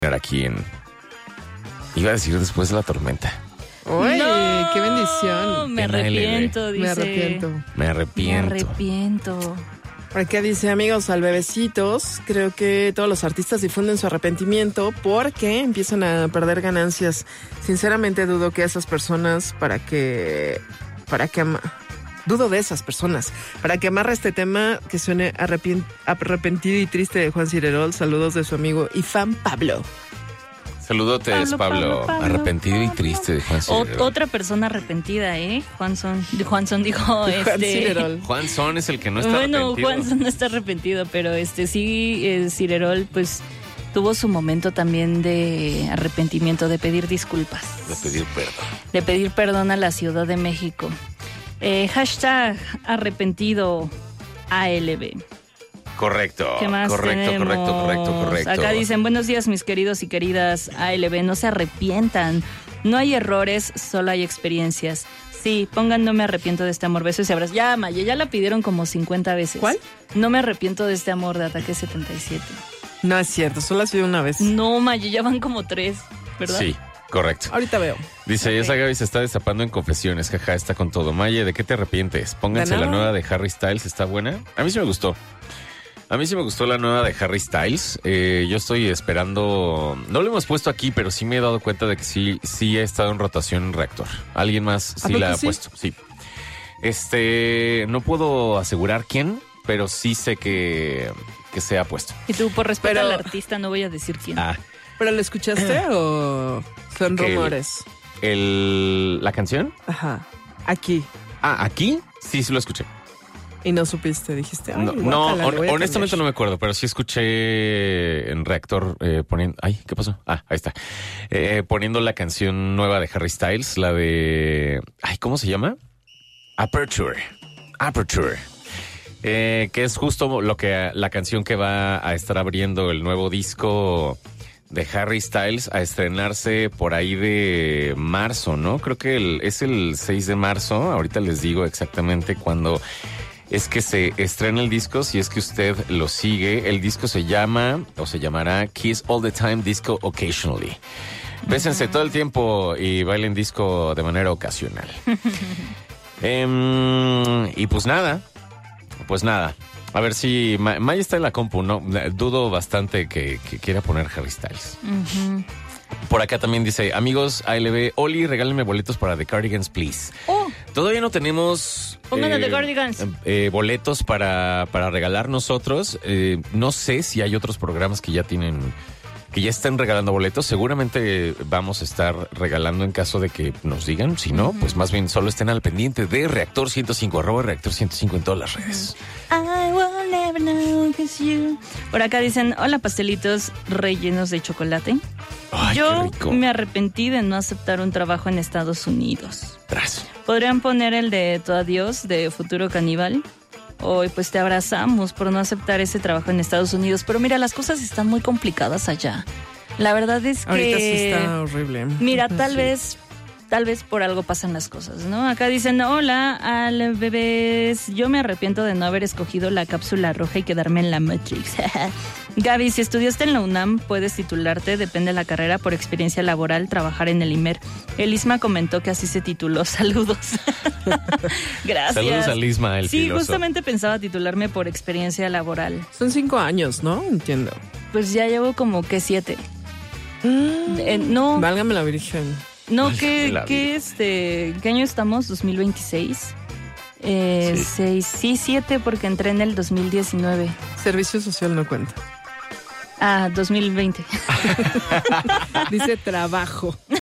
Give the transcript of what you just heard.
aquí en... Iba a decir después de la tormenta. ¡Uy, no, qué bendición! Me arrepiento, dice. Me arrepiento. Me arrepiento. Por acá dice, amigos al bebecitos, creo que todos los artistas difunden su arrepentimiento porque empiezan a perder ganancias. Sinceramente dudo que esas personas, dudo de esas personas. Para que amarre este tema que suene arrepentido y triste de Juan Cirerol, saludos de su amigo y fan Pablo. Saludotes, Pablo. Arrepentido y triste de Juan Cirerol. Otra persona arrepentida, ¿eh? Juanson dijo, Juan Cirerol. Juanson es el que no está arrepentido. arrepentido. Bueno, Juanson no está arrepentido, pero sí, Cirerol, pues, tuvo su momento también de arrepentimiento, de pedir disculpas. De pedir perdón a la Ciudad de México. Hashtag arrepentido ALB. Correcto. ¿Qué más Correcto. Acá dicen, buenos días mis queridos y queridas ALB, no se arrepientan. No hay errores, solo hay experiencias. Sí, pongan no me arrepiento de este amor, besos y abrazos. Ya, Maya, ya la pidieron como 50 veces. ¿Cuál? No me arrepiento de este amor de Ataque 77. No es cierto, solo ha sido una vez. No, Maya, ya van como 3, ¿verdad? Sí, correcto. Ahorita veo. Dice, Okay. Esa Gaby se está destapando en confesiones, jaja, está con todo. Maye, ¿de qué te arrepientes? Pónganse la nueva de Harry Styles, ¿está buena? A mí sí me gustó. A mí sí me gustó la nueva de Harry Styles. Yo estoy esperando... No lo hemos puesto aquí, pero sí me he dado cuenta de que sí ha estado en rotación en Reactor. Alguien más sí la ha puesto, sí. No puedo asegurar quién, pero sí sé que se ha puesto. Y tú, por respeto al artista, no voy a decir quién. ¿Pero lo escuchaste o son rumores? ¿La canción? Ajá. Aquí. ¿Aquí? Sí, sí lo escuché. Y no supiste, dijiste. Honestamente no me acuerdo, pero sí escuché en Reactor poniendo... Ay, ¿qué pasó? Ahí está. Poniendo la canción nueva de Harry Styles, la de... Ay, ¿cómo se llama? Aperture. Que es justo la canción que va a estar abriendo el nuevo disco de Harry Styles a estrenarse por ahí de marzo, ¿no? Creo que es el 6 de marzo. Ahorita les digo exactamente cuándo es que se estrena el disco. Si es que usted lo sigue, el disco se llamará Kiss All the Time, Disco Occasionally. Bésense todo el tiempo y bailen disco de manera ocasional. Y pues nada. A ver si Maya está en la compu, ¿no? Dudo bastante que quiera poner Harry Styles. Uh-huh. Por acá también dice, amigos ALB, Oli, regálenme boletos para The Cardigans, please. Todavía no tenemos... Pónganle The Cardigans. Boletos para regalar nosotros. No sé si hay otros programas que ya estén regalando boletos. Seguramente vamos a estar regalando en caso de que nos digan. Si no, pues más bien solo estén al pendiente de Reactor 105, @Reactor 105 en todas las redes. I will never know 'cause you. Por acá dicen, hola pastelitos rellenos de chocolate. Ay, yo qué rico. me arrepentí de no aceptar un trabajo en Estados Unidos. Tras. ¿Podrían poner el de Tu Adiós de Futuro Caníbal? Hoy pues te abrazamos por no aceptar ese trabajo en Estados Unidos. Pero mira, las cosas están muy complicadas allá. La verdad es que... Ahorita sí está horrible. Mira, tal vez por algo pasan las cosas, ¿no? Acá dicen, hola, al bebés, yo me arrepiento de no haber escogido la cápsula roja y quedarme en la Matrix. Gaby, si estudiaste en la UNAM, puedes titularte, depende de la carrera, por experiencia laboral, trabajar en el IMER. El Isma comentó que así se tituló. Saludos. Gracias. Saludos al Isma, el Sí, filoso. Justamente pensaba titularme por experiencia laboral. Son 5 años, ¿no? Entiendo. Pues ya llevo como que 7. No. Válgame la Virgen. No, ¿qué año estamos? ¿2026? 7, porque entré en el 2019. Servicio social no cuenta. 2020. Dice trabajo.